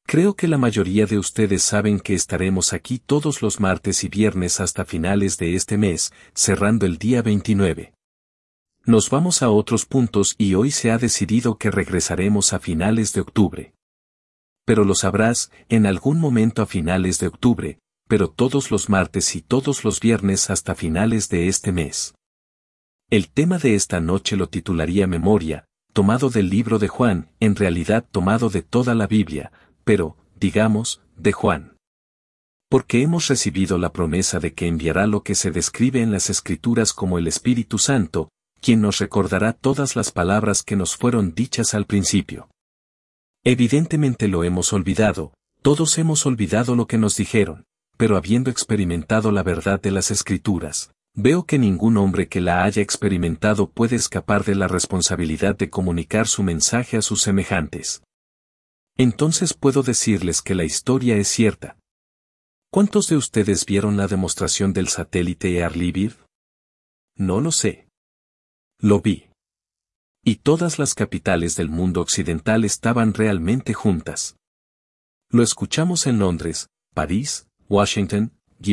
Creo que la mayoría de ustedes saben que estaremos aquí todos los martes y viernes hasta finales de este mes, cerrando el día 29. Nos vamos a otros puntos y hoy se ha decidido que regresaremos a finales de octubre. Pero lo sabrás, en algún momento a finales de octubre, pero todos los martes y todos los viernes hasta finales de este mes. El tema de esta noche lo titularía Memoria, tomado del libro de Juan, en realidad tomado de toda la Biblia, pero, digamos, de Juan. Porque hemos recibido la promesa de que enviará lo que se describe en las Escrituras como el Espíritu Santo, quien nos recordará todas las palabras que nos fueron dichas al principio. Evidentemente lo hemos olvidado, todos hemos olvidado lo que nos dijeron, pero habiendo experimentado la verdad de las Escrituras, veo que ningún hombre que la haya experimentado puede escapar de la responsabilidad de comunicar su mensaje a sus semejantes. Entonces puedo decirles que la historia es cierta. ¿Cuántos de ustedes vieron la demostración del satélite Early-Bird? No lo sé. Lo vi. Y todas las capitales del mundo occidental estaban realmente juntas. Lo escuchamos en Londres, París, Washington,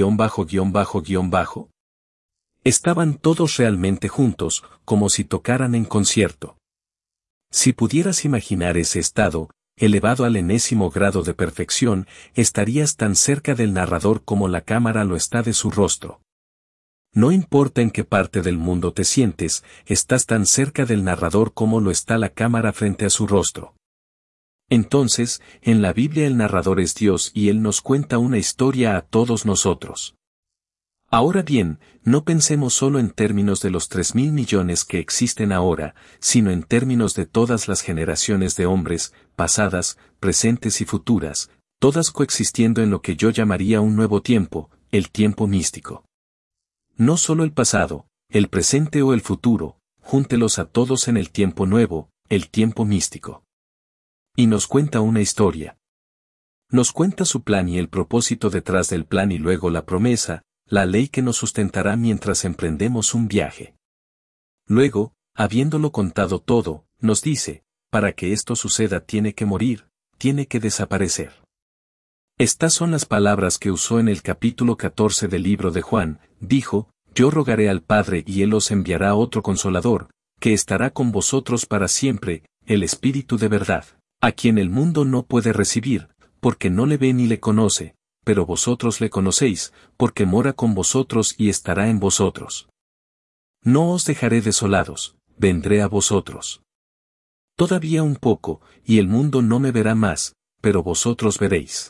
___. Estaban todos realmente juntos, como si tocaran en concierto. Si pudieras imaginar ese estado, elevado al enésimo grado de perfección, estarías tan cerca del narrador como la cámara lo está de su rostro. No importa en qué parte del mundo te sientes, estás tan cerca del narrador como lo está la cámara frente a su rostro. Entonces, en la Biblia el narrador es Dios y Él nos cuenta una historia a todos nosotros. Ahora bien, no pensemos solo en términos de los 3.000 millones que existen ahora, sino en términos de todas las generaciones de hombres, pasadas, presentes y futuras, todas coexistiendo en lo que yo llamaría un nuevo tiempo, el tiempo místico. No solo el pasado, el presente o el futuro, júntelos a todos en el tiempo nuevo, el tiempo místico. Y nos cuenta una historia. Nos cuenta su plan y el propósito detrás del plan y luego la promesa, la ley que nos sustentará mientras emprendemos un viaje. Luego, habiéndolo contado todo, nos dice, para que esto suceda tiene que morir, tiene que desaparecer. Estas son las palabras que usó en el capítulo 14 del libro de Juan, dijo, yo rogaré al Padre y Él os enviará otro Consolador, que estará con vosotros para siempre, el Espíritu de verdad, a quien el mundo no puede recibir, porque no le ve ni le conoce, pero vosotros le conocéis, porque mora con vosotros y estará en vosotros. No os dejaré desolados, vendré a vosotros. Todavía un poco, y el mundo no me verá más, pero vosotros veréis.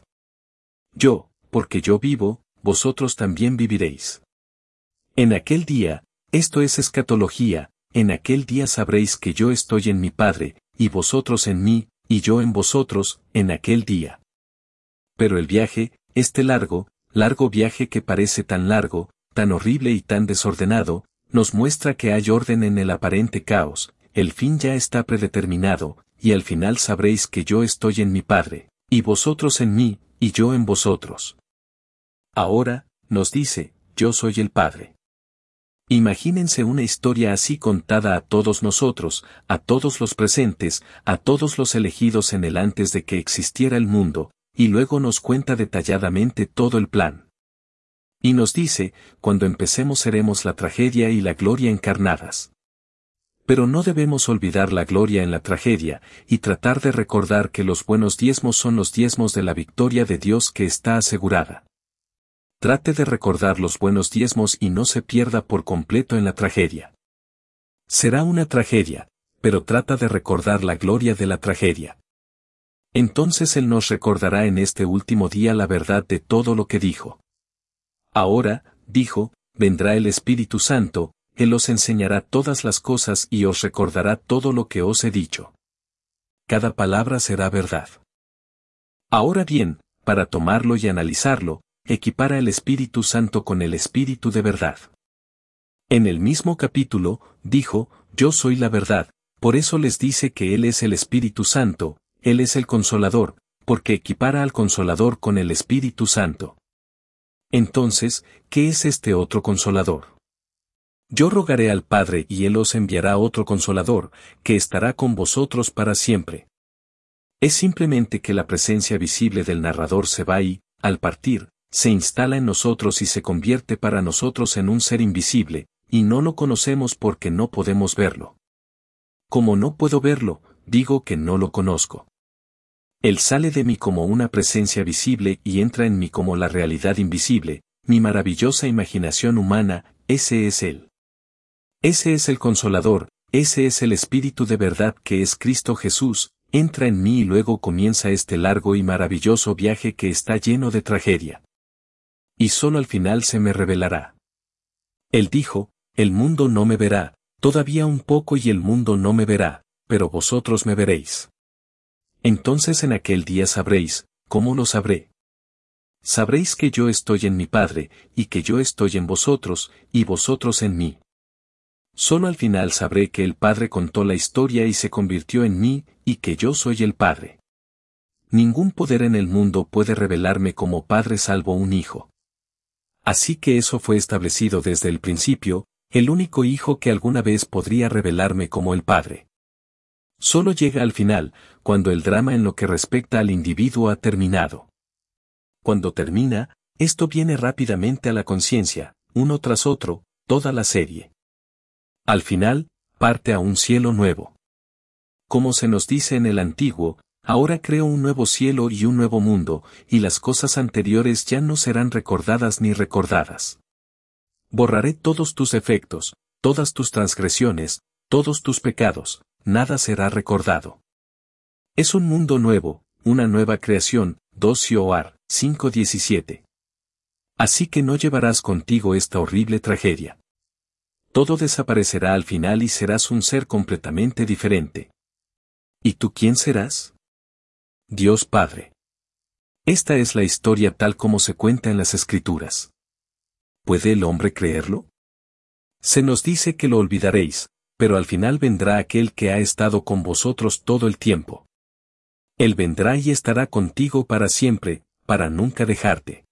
Yo, porque yo vivo, vosotros también viviréis. En aquel día, esto es escatología, en aquel día sabréis que yo estoy en mi Padre, y vosotros en mí, y yo en vosotros, en aquel día. Pero el viaje, este largo viaje que parece tan largo, tan horrible y tan desordenado, nos muestra que hay orden en el aparente caos, el fin ya está predeterminado, y al final sabréis que yo estoy en mi Padre, y vosotros en mí, y yo en vosotros. Ahora, nos dice, yo soy el Padre. Imagínense una historia así contada a todos nosotros, a todos los presentes, a todos los elegidos en el antes de que existiera el mundo, y luego nos cuenta detalladamente todo el plan. Y nos dice, cuando empecemos seremos la tragedia y la gloria encarnadas. Pero no debemos olvidar la gloria en la tragedia, y tratar de recordar que los buenos diezmos son los diezmos de la victoria de Dios que está asegurada. Trate de recordar los buenos diezmos y no se pierda por completo en la tragedia. Será una tragedia, pero trata de recordar la gloria de la tragedia. Entonces Él nos recordará en este último día la verdad de todo lo que dijo. Ahora, dijo, vendrá el Espíritu Santo, Él os enseñará todas las cosas y os recordará todo lo que os he dicho. Cada palabra será verdad. Ahora bien, para tomarlo y analizarlo, equipara el Espíritu Santo con el Espíritu de verdad. En el mismo capítulo, dijo, yo soy la verdad, por eso les dice que Él es el Espíritu Santo, Él es el Consolador, porque equipara al Consolador con el Espíritu Santo. Entonces, ¿qué es este otro Consolador? Yo rogaré al Padre y Él os enviará otro Consolador, que estará con vosotros para siempre. Es simplemente que la presencia visible del narrador se va y, al partir, se instala en nosotros y se convierte para nosotros en un ser invisible, y no lo conocemos porque no podemos verlo. Como no puedo verlo, digo que no lo conozco. Él sale de mí como una presencia visible y entra en mí como la realidad invisible, mi maravillosa imaginación humana, ese es Él. Ese es el Consolador, ese es el Espíritu de verdad que es Cristo Jesús, entra en mí y luego comienza este largo y maravilloso viaje que está lleno de tragedia. Y solo al final se me revelará. Él dijo, el mundo no me verá, todavía un poco y el mundo no me verá, pero vosotros me veréis. Entonces en aquel día sabréis, ¿cómo lo sabré? Sabréis que yo estoy en mi Padre, y que yo estoy en vosotros, y vosotros en mí. Solo al final sabré que el Padre contó la historia y se convirtió en mí, y que yo soy el Padre. Ningún poder en el mundo puede revelarme como Padre salvo un Hijo. Así que eso fue establecido desde el principio, el único Hijo que alguna vez podría revelarme como el Padre. Solo llega al final, cuando el drama en lo que respecta al individuo ha terminado. Cuando termina, esto viene rápidamente a la conciencia, uno tras otro, toda la serie. Al final, parte a un cielo nuevo. Como se nos dice en el Antiguo, ahora creo un nuevo cielo y un nuevo mundo, y las cosas anteriores ya no serán recordadas ni recordadas. Borraré todos tus efectos, todas tus transgresiones, todos tus pecados, nada será recordado. Es un mundo nuevo, una nueva creación, 2 Sioar, 5:17. Así que no llevarás contigo esta horrible tragedia. Todo desaparecerá al final y serás un ser completamente diferente. ¿Y tú quién serás? Dios Padre. Esta es la historia tal como se cuenta en las Escrituras. ¿Puede el hombre creerlo? Se nos dice que lo olvidaréis, pero al final vendrá aquel que ha estado con vosotros todo el tiempo. Él vendrá y estará contigo para siempre, para nunca dejarte.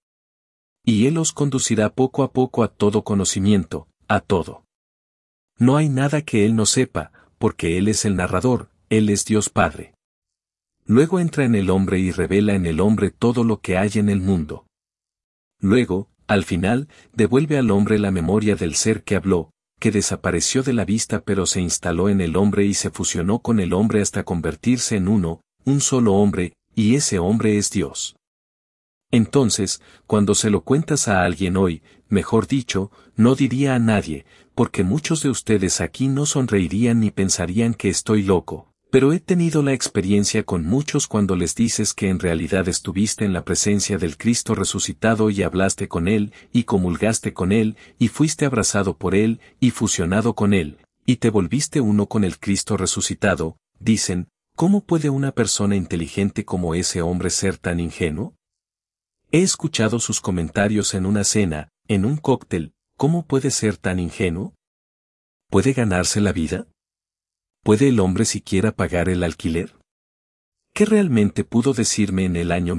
Y Él os conducirá poco a poco a todo conocimiento, a todo. No hay nada que Él no sepa, porque Él es el narrador, Él es Dios Padre. Luego entra en el hombre y revela en el hombre todo lo que hay en el mundo. Luego, al final, devuelve al hombre la memoria del ser que habló, que desapareció de la vista pero se instaló en el hombre y se fusionó con el hombre hasta convertirse en uno, un solo hombre, y ese hombre es Dios. Entonces, cuando se lo cuentas a alguien hoy, mejor dicho, no diría a nadie, porque muchos de ustedes aquí no sonreirían ni pensarían que estoy loco, pero he tenido la experiencia con muchos cuando les dices que en realidad estuviste en la presencia del Cristo resucitado y hablaste con Él, y comulgaste con Él, y fuiste abrazado por Él, y fusionado con Él, y te volviste uno con el Cristo resucitado, dicen, ¿cómo puede una persona inteligente como ese hombre ser tan ingenuo? He escuchado sus comentarios en una cena, en un cóctel, ¿cómo puede ser tan ingenuo? ¿Puede ganarse la vida? ¿Puede el hombre siquiera pagar el alquiler? ¿Qué realmente pudo decirme en el año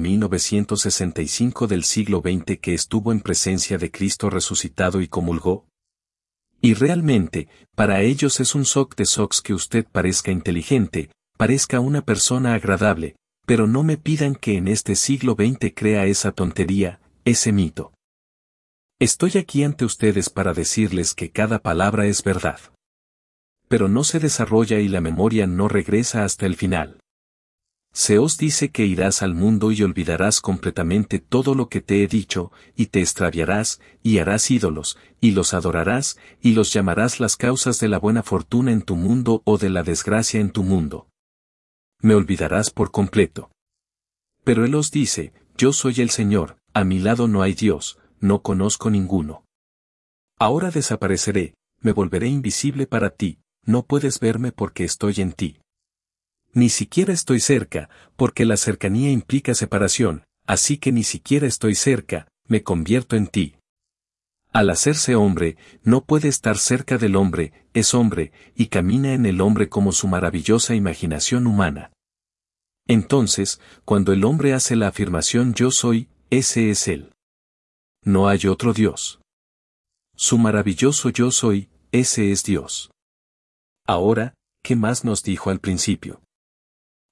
1965 del siglo XX que estuvo en presencia de Cristo resucitado y comulgó? Y realmente, para ellos es un shock de shocks que usted parezca inteligente, parezca una persona agradable, pero no me pidan que en este siglo XX crea esa tontería, ese mito. Estoy aquí ante ustedes para decirles que cada palabra es verdad. Pero no se desarrolla y la memoria no regresa hasta el final. Se os dice que irás al mundo y olvidarás completamente todo lo que te he dicho, y te extraviarás, y harás ídolos, y los adorarás, y los llamarás las causas de la buena fortuna en tu mundo o de la desgracia en tu mundo. Me olvidarás por completo. Pero Él os dice, yo soy el Señor, a mi lado no hay Dios, no conozco ninguno. Ahora desapareceré, me volveré invisible para ti, no puedes verme porque estoy en ti. Ni siquiera estoy cerca, porque la cercanía implica separación, así que ni siquiera estoy cerca, me convierto en ti. Al hacerse hombre, no puede estar cerca del hombre, es hombre, y camina en el hombre como su maravillosa imaginación humana. Entonces, cuando el hombre hace la afirmación yo soy, ese es Él. No hay otro Dios. Su maravilloso yo soy, ese es Dios. Ahora, ¿qué más nos dijo al principio?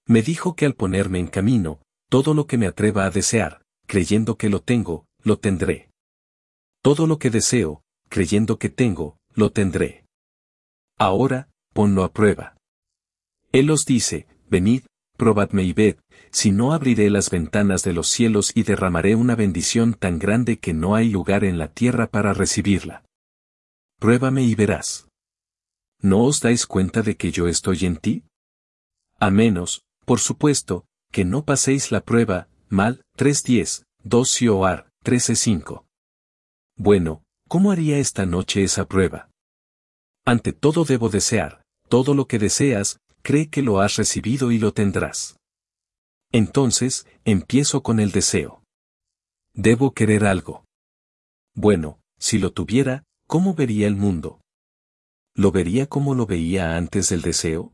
Me dijo que al ponerme en camino, todo lo que me atreva a desear, creyendo que lo tengo, lo tendré. Todo lo que deseo, creyendo que tengo, lo tendré. Ahora, ponlo a prueba. Él os dice, venid, probadme y ved, si no abriré las ventanas de los cielos y derramaré una bendición tan grande que no hay lugar en la tierra para recibirla. Pruébame y verás. ¿No os dais cuenta de que yo estoy en ti? A menos, por supuesto, que no paséis la prueba, Mal 3:10, 2 Sioar 13:5. Bueno, ¿cómo haría esta noche esa prueba? Ante todo debo desear, todo lo que deseas, cree que lo has recibido y lo tendrás. Entonces, empiezo con el deseo. Debo querer algo. Bueno, si lo tuviera, ¿cómo vería el mundo? ¿Lo vería como lo veía antes del deseo?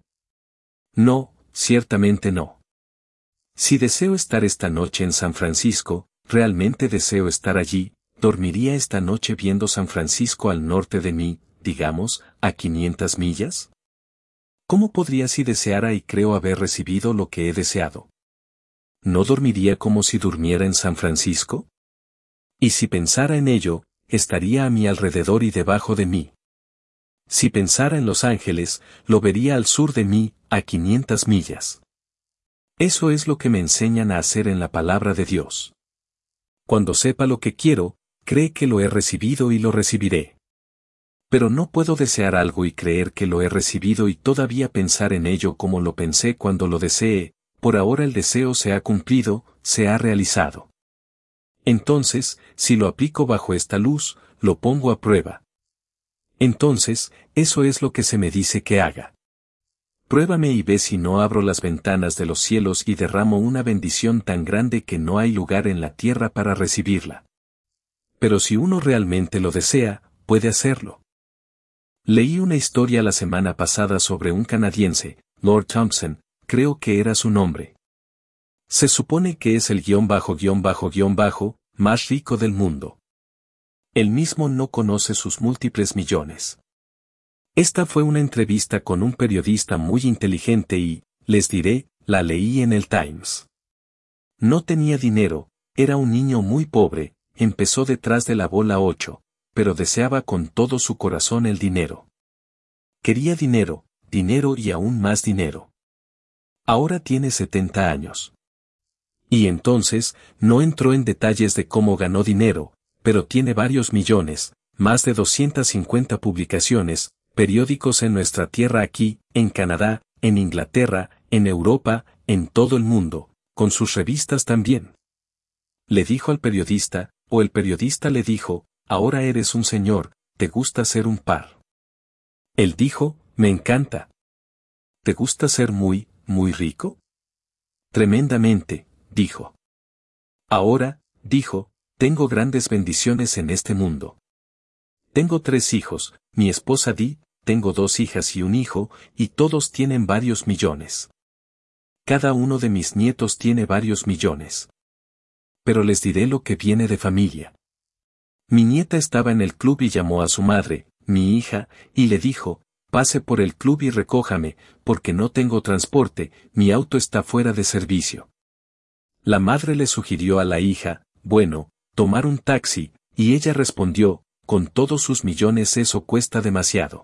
No, ciertamente no. Si deseo estar esta noche en San Francisco, realmente deseo estar allí, dormiría esta noche viendo San Francisco al norte de mí, digamos, a 500 millas. ¿Cómo podría si deseara y creo haber recibido lo que he deseado? ¿No dormiría como si durmiera en San Francisco? Y si pensara en ello, estaría a mi alrededor y debajo de mí. Si pensara en Los Ángeles, lo vería al sur de mí, a 500 millas. Eso es lo que me enseñan a hacer en la palabra de Dios. Cuando sepa lo que quiero, cree que lo he recibido y lo recibiré. Pero no puedo desear algo y creer que lo he recibido y todavía pensar en ello como lo pensé cuando lo deseé. Por ahora el deseo se ha cumplido, se ha realizado. Entonces, si lo aplico bajo esta luz, lo pongo a prueba. Entonces, eso es lo que se me dice que haga. Pruébame y ve si no abro las ventanas de los cielos y derramo una bendición tan grande que no hay lugar en la tierra para recibirla. Pero si uno realmente lo desea, puede hacerlo. Leí una historia la semana pasada sobre un canadiense, Lord Thompson, creo que era su nombre. Se supone que es el ____ más rico del mundo. Él mismo no conoce sus múltiples millones. Esta fue una entrevista con un periodista muy inteligente y, les diré, la leí en el Times. No tenía dinero, era un niño muy pobre, empezó detrás de la bola 8, pero deseaba con todo su corazón el dinero. Quería dinero, dinero y aún más dinero. Ahora tiene 70 años. Y entonces, no entró en detalles de cómo ganó dinero, pero tiene varios millones, más de 250 publicaciones, periódicos en nuestra tierra aquí, en Canadá, en Inglaterra, en Europa, en todo el mundo, con sus revistas también. Le dijo al periodista, o el periodista le dijo, ahora eres un señor, ¿te gusta ser un par? Él dijo, me encanta. ¿Te gusta ser muy, muy rico? Tremendamente, dijo. Ahora, dijo, tengo grandes bendiciones en este mundo. Tengo 3 hijos, mi esposa Dee, tengo 2 hijas y un hijo, y todos tienen varios millones. Cada uno de mis nietos tiene varios millones. Pero les diré lo que viene de familia. Mi nieta estaba en el club y llamó a su madre, mi hija, y le dijo, pase por el club y recójame, porque no tengo transporte, mi auto está fuera de servicio. La madre le sugirió a la hija, bueno, tomar un taxi, y ella respondió, con todos sus millones eso cuesta demasiado.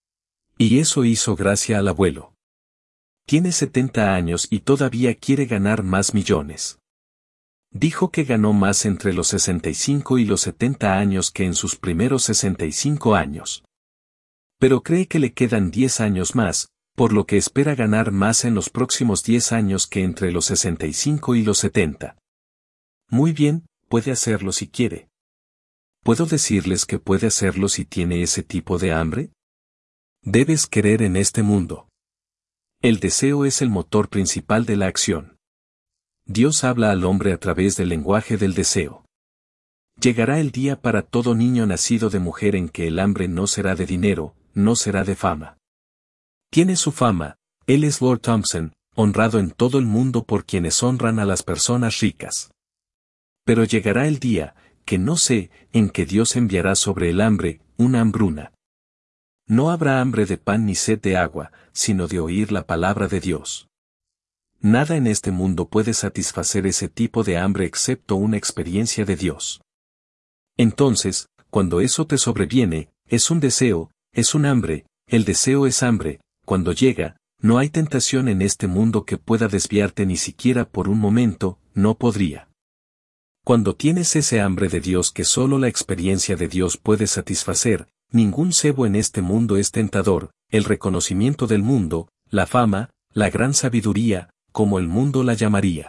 Y eso hizo gracia al abuelo. Tiene 70 años y todavía quiere ganar más millones. Dijo que ganó más entre los 65 y los 70 años que en sus primeros 65 años. Pero cree que le quedan 10 años más, por lo que espera ganar más en los próximos 10 años que entre los 65 y los 70. Muy bien, puede hacerlo si quiere. ¿Puedo decirles que puede hacerlo si tiene ese tipo de hambre? Debes querer en este mundo. El deseo es el motor principal de la acción. Dios habla al hombre a través del lenguaje del deseo. Llegará el día para todo niño nacido de mujer en que el hambre no será de dinero, no será de fama. Tiene su fama, él es Lord Thompson, honrado en todo el mundo por quienes honran a las personas ricas. Pero llegará el día, que no sé, en que Dios enviará sobre el hambre, una hambruna. No habrá hambre de pan ni sed de agua, sino de oír la palabra de Dios. Nada en este mundo puede satisfacer ese tipo de hambre excepto una experiencia de Dios. Entonces, cuando eso te sobreviene, es un deseo, es un hambre, el deseo es hambre, cuando llega, no hay tentación en este mundo que pueda desviarte ni siquiera por un momento, no podría. Cuando tienes ese hambre de Dios que solo la experiencia de Dios puede satisfacer, ningún cebo en este mundo es tentador, el reconocimiento del mundo, la fama, la gran sabiduría, como el mundo la llamaría.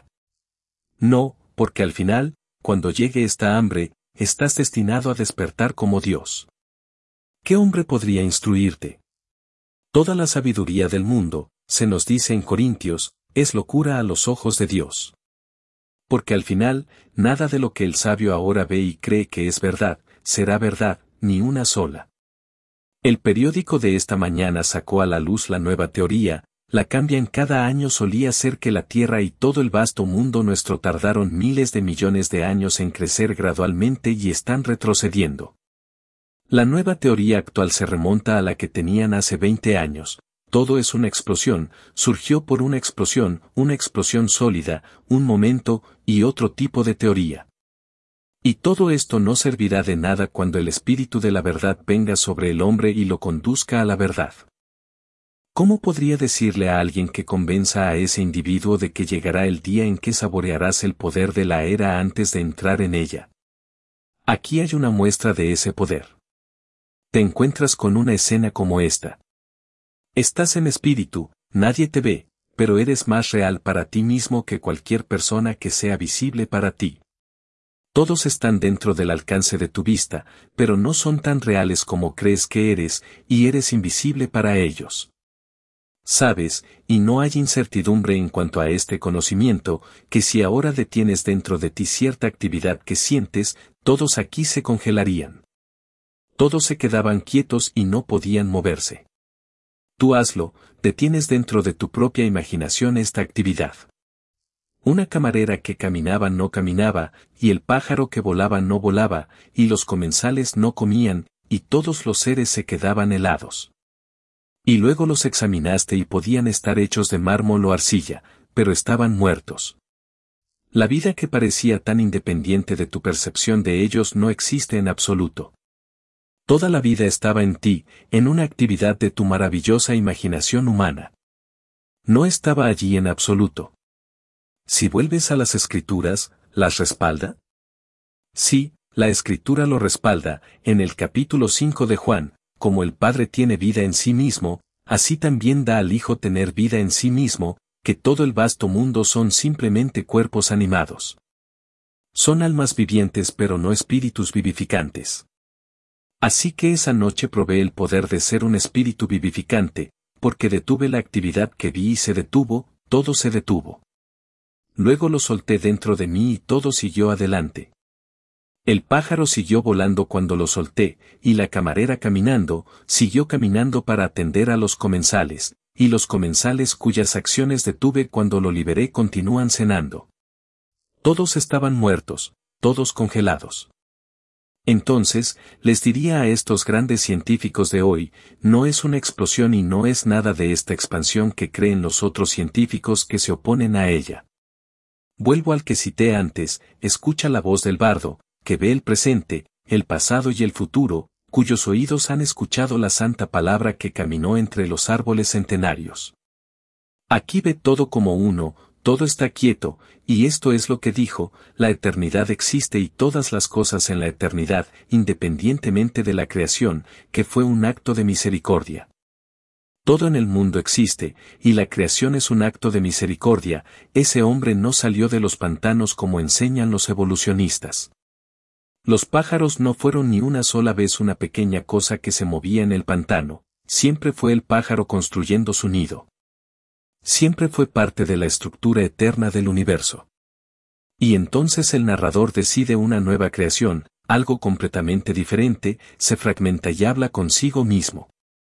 No, porque al final, cuando llegue esta hambre, estás destinado a despertar como Dios. ¿Qué hombre podría instruirte? Toda la sabiduría del mundo, se nos dice en Corintios, es locura a los ojos de Dios. Porque al final, nada de lo que el sabio ahora ve y cree que es verdad, será verdad, ni una sola. El periódico de esta mañana sacó a la luz la nueva teoría, la cambia en cada año solía ser que la Tierra y todo el vasto mundo nuestro tardaron miles de millones de años en crecer gradualmente y están retrocediendo. La nueva teoría actual se remonta a la que tenían hace 20 años. Todo es una explosión, surgió por una explosión sólida, un momento, y otro tipo de teoría. Y todo esto no servirá de nada cuando el espíritu de la verdad venga sobre el hombre y lo conduzca a la verdad. ¿Cómo podría decirle a alguien que convenza a ese individuo de que llegará el día en que saborearás el poder de la era antes de entrar en ella? Aquí hay una muestra de ese poder. Te encuentras con una escena como esta. Estás en espíritu, nadie te ve, pero eres más real para ti mismo que cualquier persona que sea visible para ti. Todos están dentro del alcance de tu vista, pero no son tan reales como crees que eres, y eres invisible para ellos. Sabes, y no hay incertidumbre en cuanto a este conocimiento, que si ahora detienes dentro de ti cierta actividad que sientes, todos aquí se congelarían. Todos se quedaban quietos y no podían moverse. Tú hazlo, detienes dentro de tu propia imaginación esta actividad. Una camarera que caminaba no caminaba, y el pájaro que volaba no volaba, y los comensales no comían, y todos los seres se quedaban helados. Y luego los examinaste y podían estar hechos de mármol o arcilla, pero estaban muertos. La vida que parecía tan independiente de tu percepción de ellos no existe en absoluto. Toda la vida estaba en ti, en una actividad de tu maravillosa imaginación humana. No estaba allí en absoluto. Si vuelves a las Escrituras, ¿las respalda? Sí, la Escritura lo respalda, en el capítulo 5 de Juan. Como el Padre tiene vida en sí mismo, así también da al Hijo tener vida en sí mismo, que todo el vasto mundo son simplemente cuerpos animados. Son almas vivientes pero no espíritus vivificantes. Así que esa noche probé el poder de ser un espíritu vivificante, porque detuve la actividad que vi y se detuvo, todo se detuvo. Luego lo solté dentro de mí y todo siguió adelante. El pájaro siguió volando cuando lo solté, y la camarera caminando, siguió caminando para atender a los comensales, y los comensales cuyas acciones detuve cuando lo liberé continúan cenando. Todos estaban muertos, todos congelados. Entonces, les diría a estos grandes científicos de hoy, no es una explosión y no es nada de esta expansión que creen los otros científicos que se oponen a ella. Vuelvo al que cité antes, escucha la voz del bardo, que ve el presente, el pasado y el futuro, cuyos oídos han escuchado la santa palabra que caminó entre los árboles centenarios. Aquí ve todo como uno, todo está quieto, y esto es lo que dijo, la eternidad existe y todas las cosas en la eternidad, independientemente de la creación, que fue un acto de misericordia. Todo en el mundo existe, y la creación es un acto de misericordia, ese hombre no salió de los pantanos como enseñan los evolucionistas. Los pájaros no fueron ni una sola vez una pequeña cosa que se movía en el pantano, siempre fue el pájaro construyendo su nido. Siempre fue parte de la estructura eterna del universo. Y entonces el narrador decide una nueva creación, algo completamente diferente, se fragmenta y habla consigo mismo.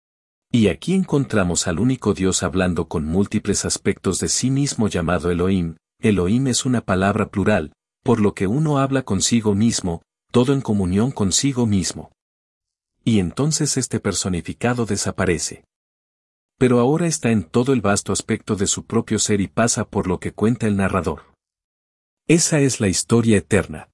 Y aquí encontramos al único Dios hablando con múltiples aspectos de sí mismo llamado Elohim. Elohim es una palabra plural, por lo que uno habla consigo mismo, todo en comunión consigo mismo. Y entonces este personificado desaparece. Pero ahora está en todo el vasto aspecto de su propio ser y pasa por lo que cuenta el narrador. Esa es la historia eterna.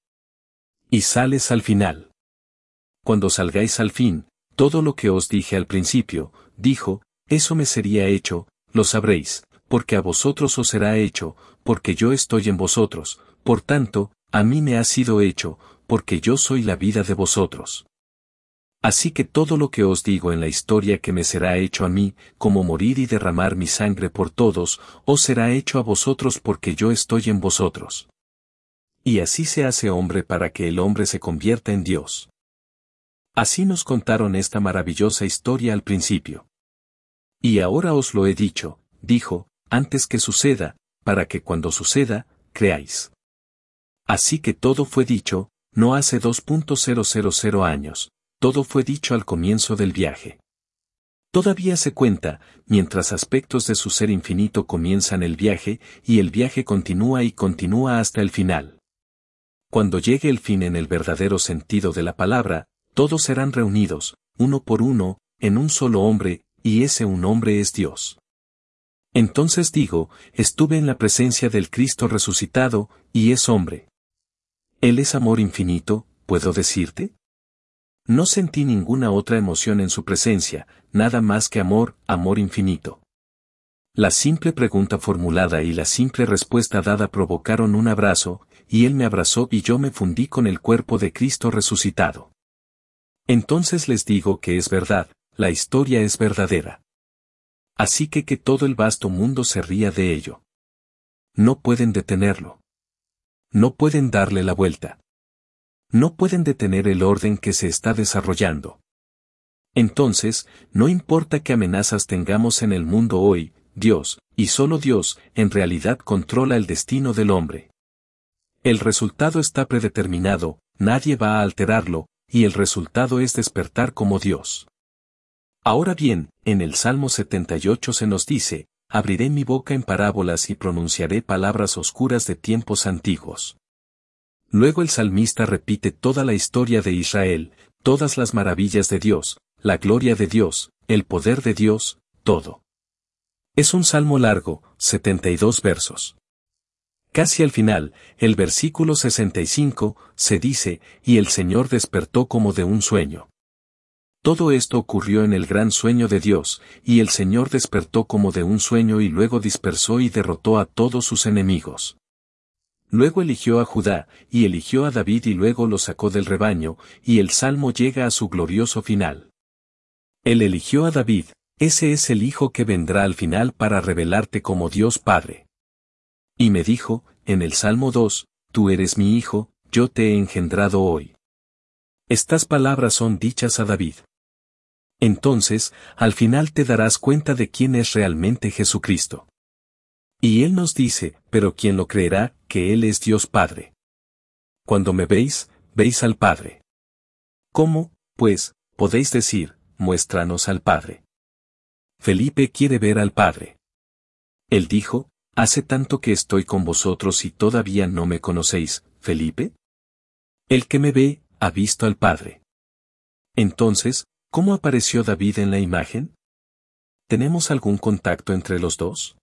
Y sales al final. Cuando salgáis al fin, todo lo que os dije al principio, dijo, eso me sería hecho, lo sabréis, porque a vosotros os será hecho, porque yo estoy en vosotros, por tanto, a mí me ha sido hecho, porque yo soy la vida de vosotros. Así que todo lo que os digo en la historia que me será hecho a mí, como morir y derramar mi sangre por todos, os será hecho a vosotros porque yo estoy en vosotros. Y así se hace hombre para que el hombre se convierta en Dios. Así nos contaron esta maravillosa historia al principio. Y ahora os lo he dicho, dijo, antes que suceda, para que cuando suceda, creáis. Así que todo fue dicho, no hace 2.000 años, todo fue dicho al comienzo del viaje. Todavía se cuenta, mientras aspectos de su ser infinito comienzan el viaje, y el viaje continúa y continúa hasta el final. Cuando llegue el fin en el verdadero sentido de la palabra, todos serán reunidos, uno por uno, en un solo hombre, y ese un hombre es Dios. Entonces digo, estuve en la presencia del Cristo resucitado, y es hombre. Él es amor infinito, ¿puedo decirte? No sentí ninguna otra emoción en su presencia, nada más que amor, amor infinito. La simple pregunta formulada y la simple respuesta dada provocaron un abrazo, y él me abrazó y yo me fundí con el cuerpo de Cristo resucitado. Entonces les digo que es verdad, la historia es verdadera. Así que todo el vasto mundo se ría de ello. No pueden detenerlo. No pueden darle la vuelta. No pueden detener el orden que se está desarrollando. Entonces, no importa qué amenazas tengamos en el mundo hoy, Dios, y solo Dios, en realidad controla el destino del hombre. El resultado está predeterminado, nadie va a alterarlo, y el resultado es despertar como Dios. Ahora bien, en el Salmo 78 se nos dice, abriré mi boca en parábolas y pronunciaré palabras oscuras de tiempos antiguos. Luego el salmista repite toda la historia de Israel, todas las maravillas de Dios, la gloria de Dios, el poder de Dios, todo. Es un salmo largo, 72 versos. Casi al final, el versículo 65, se dice, y el Señor despertó como de un sueño. Todo esto ocurrió en el gran sueño de Dios, y el Señor despertó como de un sueño y luego dispersó y derrotó a todos sus enemigos. Luego eligió a Judá, y eligió a David y luego lo sacó del rebaño, y el salmo llega a su glorioso final. Él eligió a David, ese es el Hijo que vendrá al final para revelarte como Dios Padre. Y me dijo, en el Salmo 2, tú eres mi Hijo, yo te he engendrado hoy. Estas palabras son dichas a David. Entonces, al final te darás cuenta de quién es realmente Jesucristo. Y Él nos dice, pero ¿quién lo creerá, que Él es Dios Padre? Cuando me veis, veis al Padre. ¿Cómo, pues, podéis decir, muéstranos al Padre? Felipe quiere ver al Padre. Él dijo, hace tanto que estoy con vosotros y todavía no me conocéis, Felipe. El que me ve, ha visto al Padre. Entonces, ¿cómo apareció David en la imagen? ¿Tenemos algún contacto entre los dos?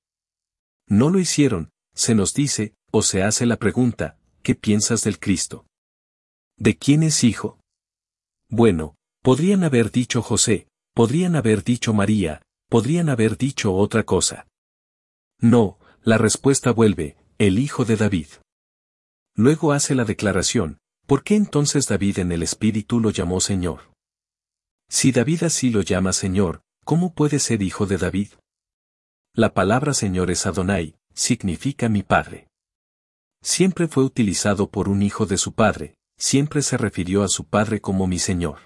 No lo hicieron, se nos dice, o se hace la pregunta, ¿qué piensas del Cristo? ¿De quién es hijo? Bueno, podrían haber dicho José, podrían haber dicho María, podrían haber dicho otra cosa. No, la respuesta vuelve, el hijo de David. Luego hace la declaración, ¿por qué entonces David en el Espíritu lo llamó Señor? Si David así lo llama Señor, ¿cómo puede ser hijo de David? La palabra Señor es Adonai, significa mi Padre. Siempre fue utilizado por un hijo de su padre, siempre se refirió a su padre como mi Señor.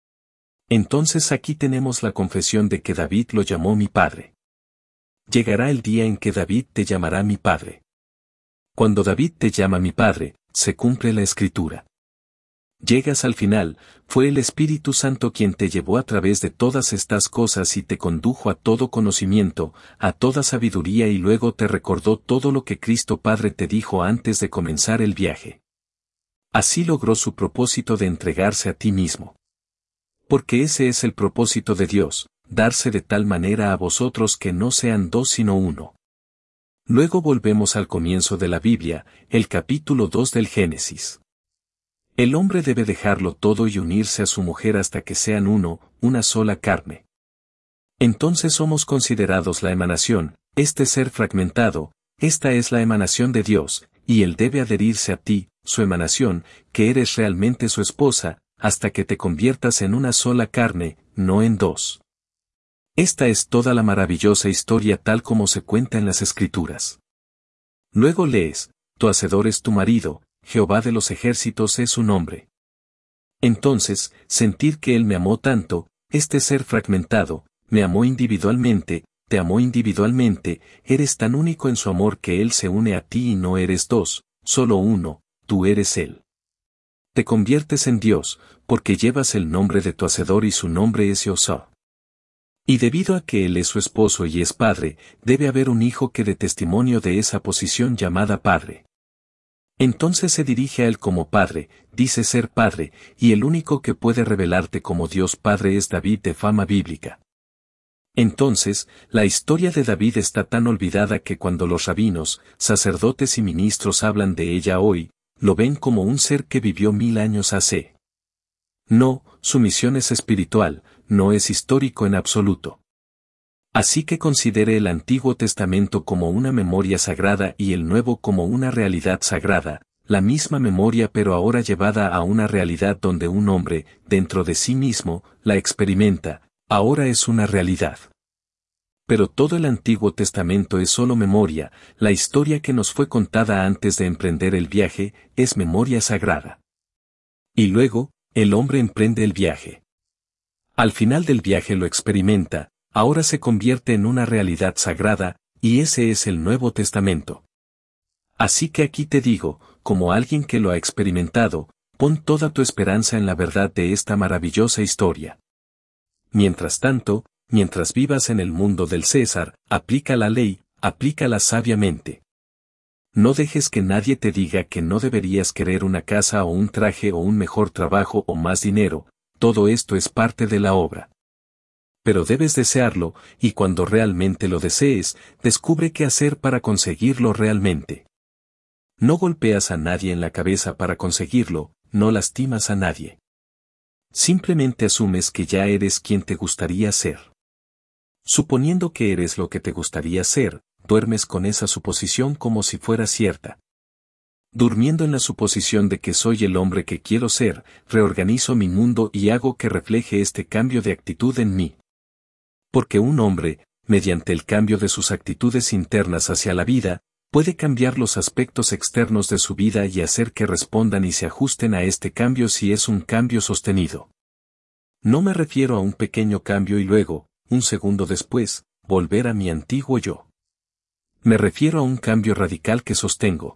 Entonces aquí tenemos la confesión de que David lo llamó mi Padre. Llegará el día en que David te llamará mi Padre. Cuando David te llama mi Padre, se cumple la Escritura. Llegas al final, fue el Espíritu Santo quien te llevó a través de todas estas cosas y te condujo a todo conocimiento, a toda sabiduría y luego te recordó todo lo que Cristo Padre te dijo antes de comenzar el viaje. Así logró su propósito de entregarse a ti mismo. Porque ese es el propósito de Dios, darse de tal manera a vosotros que no sean dos sino uno. Luego volvemos al comienzo de la Biblia, el capítulo 2 del Génesis. El hombre debe dejarlo todo y unirse a su mujer hasta que sean uno, una sola carne. Entonces somos considerados la emanación, este ser fragmentado, esta es la emanación de Dios, y Él debe adherirse a ti, su emanación, que eres realmente su esposa, hasta que te conviertas en una sola carne, no en dos. Esta es toda la maravillosa historia tal como se cuenta en las Escrituras. Luego lees, tu hacedor es tu marido, Jehová de los ejércitos es su nombre. Entonces, sentir que Él me amó tanto, este ser fragmentado, me amó individualmente, te amó individualmente, eres tan único en su amor que Él se une a ti y no eres dos, solo uno, tú eres Él. Te conviertes en Dios, porque llevas el nombre de tu hacedor y su nombre es Yosá. Y debido a que Él es su esposo y es padre, debe haber un hijo que dé testimonio de esa posición llamada padre. Entonces se dirige a Él como Padre, dice ser Padre, y el único que puede revelarte como Dios Padre es David de fama bíblica. Entonces, la historia de David está tan olvidada que cuando los rabinos, sacerdotes y ministros hablan de ella hoy, lo ven como un ser que vivió 1000 años hace. No, su misión es espiritual, no es histórico en absoluto. Así que considere el Antiguo Testamento como una memoria sagrada y el Nuevo como una realidad sagrada, la misma memoria pero ahora llevada a una realidad donde un hombre, dentro de sí mismo, la experimenta, ahora es una realidad. Pero todo el Antiguo Testamento es solo memoria, la historia que nos fue contada antes de emprender el viaje, es memoria sagrada. Y luego, el hombre emprende el viaje. Al final del viaje lo experimenta, ahora se convierte en una realidad sagrada, y ese es el Nuevo Testamento. Así que aquí te digo, como alguien que lo ha experimentado, pon toda tu esperanza en la verdad de esta maravillosa historia. Mientras tanto, mientras vivas en el mundo del César, aplica la ley, aplícala sabiamente. No dejes que nadie te diga que no deberías querer una casa o un traje o un mejor trabajo o más dinero, todo esto es parte de la obra. Pero debes desearlo, y cuando realmente lo desees, descubre qué hacer para conseguirlo realmente. No golpeas a nadie en la cabeza para conseguirlo, no lastimas a nadie. Simplemente asumes que ya eres quien te gustaría ser. Suponiendo que eres lo que te gustaría ser, duermes con esa suposición como si fuera cierta. Durmiendo en la suposición de que soy el hombre que quiero ser, reorganizo mi mundo y hago que refleje este cambio de actitud en mí. Porque un hombre, mediante el cambio de sus actitudes internas hacia la vida, puede cambiar los aspectos externos de su vida y hacer que respondan y se ajusten a este cambio si es un cambio sostenido. No me refiero a un pequeño cambio y luego, un segundo después, volver a mi antiguo yo. Me refiero a un cambio radical que sostengo.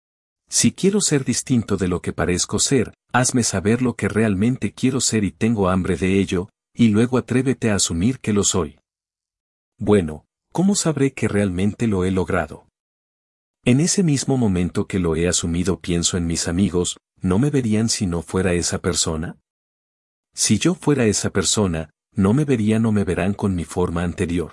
Si quiero ser distinto de lo que parezco ser, hazme saber lo que realmente quiero ser y tengo hambre de ello, y luego atrévete a asumir que lo soy. Bueno, ¿cómo sabré que realmente lo he logrado? En ese mismo momento que lo he asumido pienso en mis amigos, ¿no me verían si no fuera esa persona? Si yo fuera esa persona, no me verían o me verán con mi forma anterior.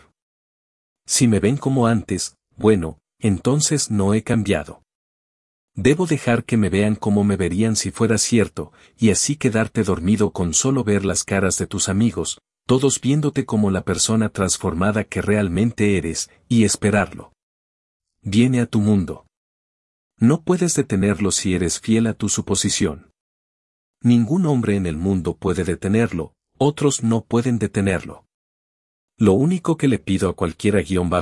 Si me ven como antes, bueno, entonces no he cambiado. Debo dejar que me vean como me verían si fuera cierto, y así quedarte dormido con solo ver las caras de tus amigos, todos viéndote como la persona transformada que realmente eres, y esperarlo. Viene a tu mundo. No puedes detenerlo si eres fiel a tu suposición. Ningún hombre en el mundo puede detenerlo, otros no pueden detenerlo. Lo único que le pido a cualquiera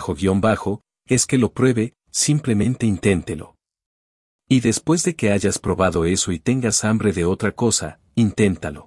_, es que lo pruebe, simplemente inténtelo. Y después de que hayas probado eso y tengas hambre de otra cosa, inténtalo.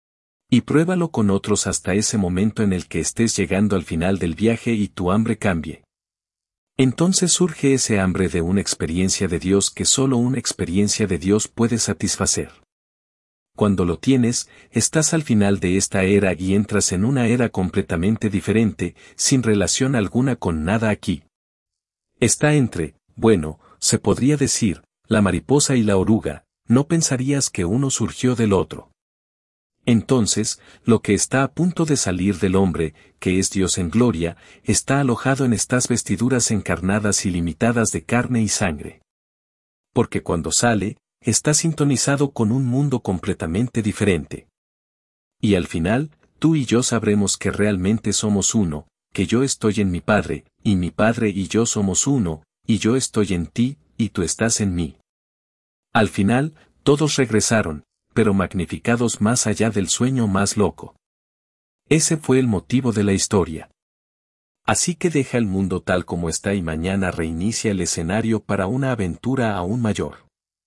Y pruébalo con otros hasta ese momento en el que estés llegando al final del viaje y tu hambre cambie. Entonces surge ese hambre de una experiencia de Dios que solo una experiencia de Dios puede satisfacer. Cuando lo tienes, estás al final de esta era y entras en una era completamente diferente, sin relación alguna con nada aquí. Está entre, bueno, se podría decir, la mariposa y la oruga, no pensarías que uno surgió del otro. Entonces, lo que está a punto de salir del hombre, que es Dios en gloria, está alojado en estas vestiduras encarnadas y limitadas de carne y sangre. Porque cuando sale, está sintonizado con un mundo completamente diferente. Y al final, tú y yo sabremos que realmente somos uno, que yo estoy en mi Padre, y mi Padre y yo somos uno, y yo estoy en ti, y tú estás en mí. Al final, todos regresaron, pero magnificados más allá del sueño más loco. Ese fue el motivo de la historia. Así que deja el mundo tal como está y mañana reinicia el escenario para una aventura aún mayor.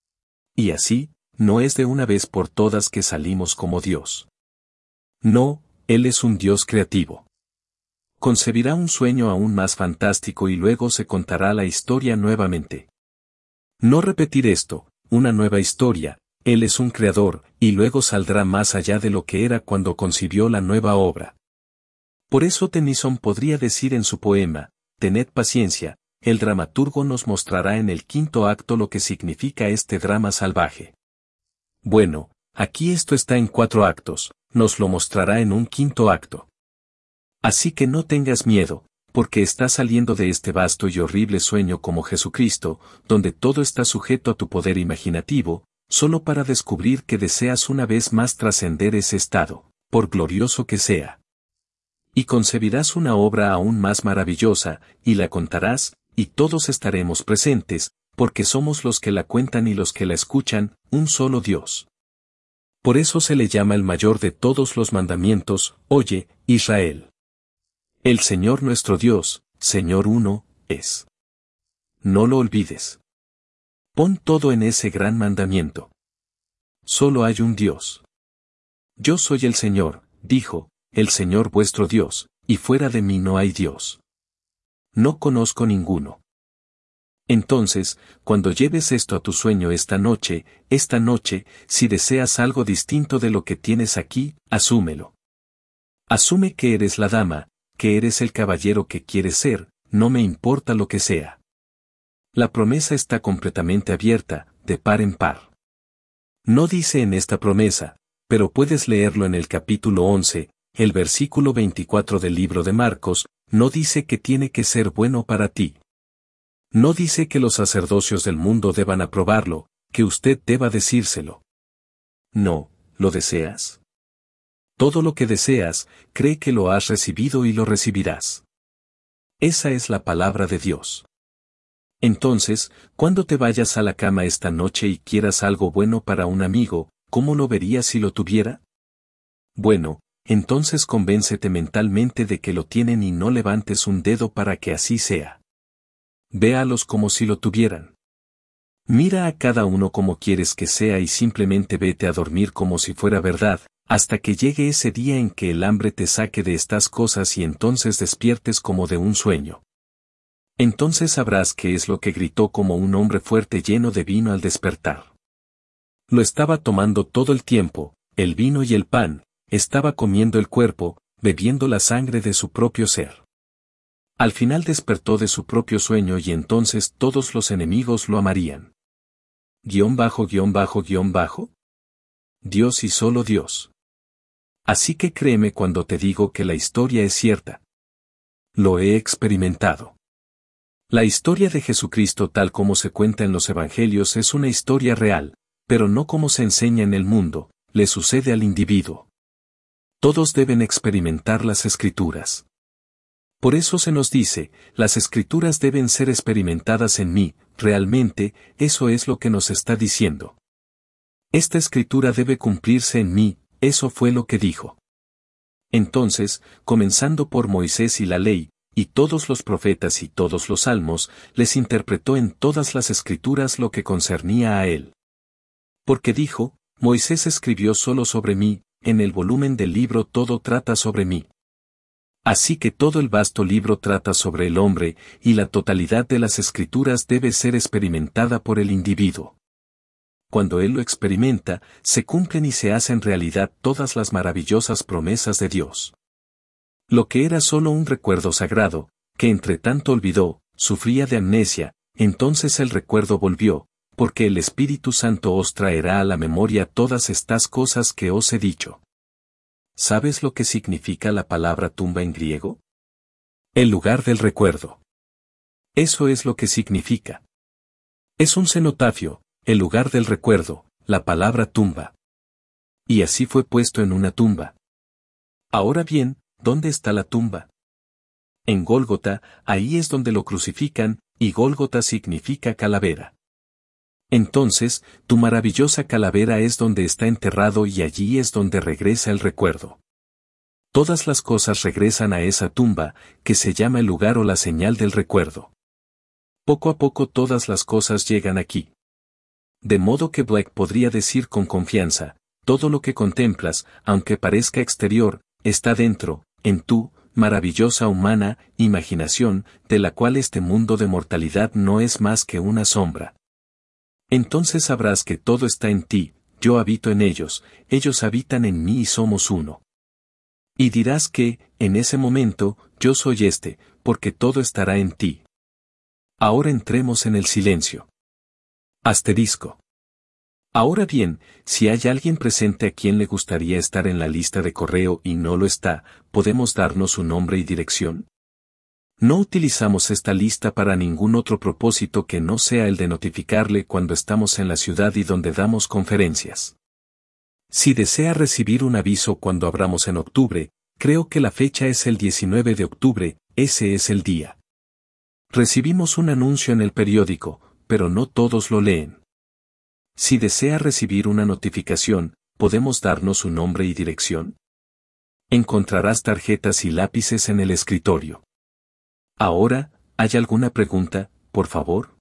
Y así, no es de una vez por todas que salimos como Dios. No, Él es un Dios creativo. Concebirá un sueño aún más fantástico y luego se contará la historia nuevamente. No repetir esto, una nueva historia. Él es un creador, y luego saldrá más allá de lo que era cuando concibió la nueva obra. Por eso Tennyson podría decir en su poema, «Tened paciencia, el dramaturgo nos mostrará en el quinto acto lo que significa este drama salvaje». Bueno, aquí esto está en 4 actos, nos lo mostrará en un quinto acto. Así que no tengas miedo, porque estás saliendo de este vasto y horrible sueño como Jesucristo, donde todo está sujeto a tu poder imaginativo, solo para descubrir que deseas una vez más trascender ese estado, por glorioso que sea. Y concebirás una obra aún más maravillosa, y la contarás, y todos estaremos presentes, porque somos los que la cuentan y los que la escuchan, un solo Dios. Por eso se le llama el mayor de todos los mandamientos, oye, Israel. El Señor nuestro Dios, Señor uno, es. No lo olvides. Pon todo en ese gran mandamiento. Solo hay un Dios. Yo soy el Señor, dijo, el Señor vuestro Dios, y fuera de mí no hay Dios. No conozco ninguno. Entonces, cuando lleves esto a tu sueño esta noche, si deseas algo distinto de lo que tienes aquí, asúmelo. Asume que eres la dama, que eres el caballero que quieres ser, no me importa lo que sea. La promesa está completamente abierta, de par en par. No dice en esta promesa, pero puedes leerlo en el capítulo 11, el versículo 24 del libro de Marcos, no dice que tiene que ser bueno para ti. No dice que los sacerdocios del mundo deban aprobarlo, que usted deba decírselo. No, ¿lo deseas? Todo lo que deseas, cree que lo has recibido y lo recibirás. Esa es la palabra de Dios. Entonces, cuando te vayas a la cama esta noche y quieras algo bueno para un amigo, ¿cómo lo verías si lo tuviera? Bueno, entonces convéncete mentalmente de que lo tienen y no levantes un dedo para que así sea. Véalos como si lo tuvieran. Mira a cada uno como quieres que sea y simplemente vete a dormir como si fuera verdad, hasta que llegue ese día en que el hambre te saque de estas cosas y entonces despiertes como de un sueño. Entonces sabrás qué es lo que gritó como un hombre fuerte lleno de vino al despertar. Lo estaba tomando todo el tiempo, el vino y el pan, estaba comiendo el cuerpo, bebiendo la sangre de su propio ser. Al final despertó de su propio sueño y entonces todos los enemigos lo amarían. ____. Dios y solo Dios. Así que créeme cuando te digo que la historia es cierta. Lo he experimentado. La historia de Jesucristo tal como se cuenta en los Evangelios es una historia real, pero no como se enseña en el mundo, le sucede al individuo. Todos deben experimentar las Escrituras. Por eso se nos dice, las Escrituras deben ser experimentadas en mí, realmente, eso es lo que nos está diciendo. Esta Escritura debe cumplirse en mí, eso fue lo que dijo. Entonces, comenzando por Moisés y la ley, y todos los profetas y todos los salmos, les interpretó en todas las Escrituras lo que concernía a él. Porque dijo, Moisés escribió solo sobre mí, en el volumen del libro todo trata sobre mí. Así que todo el vasto libro trata sobre el hombre, y la totalidad de las Escrituras debe ser experimentada por el individuo. Cuando él lo experimenta, se cumplen y se hacen realidad todas las maravillosas promesas de Dios. Lo que era solo un recuerdo sagrado, que entre tanto olvidó, sufría de amnesia, entonces el recuerdo volvió, porque el Espíritu Santo os traerá a la memoria todas estas cosas que os he dicho. ¿Sabes lo que significa la palabra tumba en griego? El lugar del recuerdo. Eso es lo que significa. Es un cenotafio, el lugar del recuerdo, la palabra tumba. Y así fue puesto en una tumba. Ahora bien, ¿dónde está la tumba? En Gólgota, ahí es donde lo crucifican, y Gólgota significa calavera. Entonces, tu maravillosa calavera es donde está enterrado y allí es donde regresa el recuerdo. Todas las cosas regresan a esa tumba, que se llama el lugar o la señal del recuerdo. Poco a poco todas las cosas llegan aquí. De modo que Black podría decir con confianza, todo lo que contemplas, aunque parezca exterior, está dentro, en tu maravillosa humana imaginación, de la cual este mundo de mortalidad no es más que una sombra. Entonces sabrás que todo está en ti, yo habito en ellos habitan en mí y somos uno. Y dirás que, en ese momento, yo soy porque todo estará en ti. Ahora entremos en el silencio. Asterisco. Ahora bien, si hay alguien presente a quien le gustaría estar en la lista de correo y no lo está, ¿podemos darnos su nombre y dirección? No utilizamos esta lista para ningún otro propósito que no sea el de notificarle cuando estamos en la ciudad y donde damos conferencias. Si desea recibir un aviso cuando abramos en octubre, creo que la fecha es el 19 de octubre, ese es el día. Recibimos un anuncio en el periódico, pero no todos lo leen. Si desea recibir una notificación, ¿podemos darnos su nombre y dirección? Encontrarás tarjetas y lápices en el escritorio. Ahora, ¿hay alguna pregunta, por favor?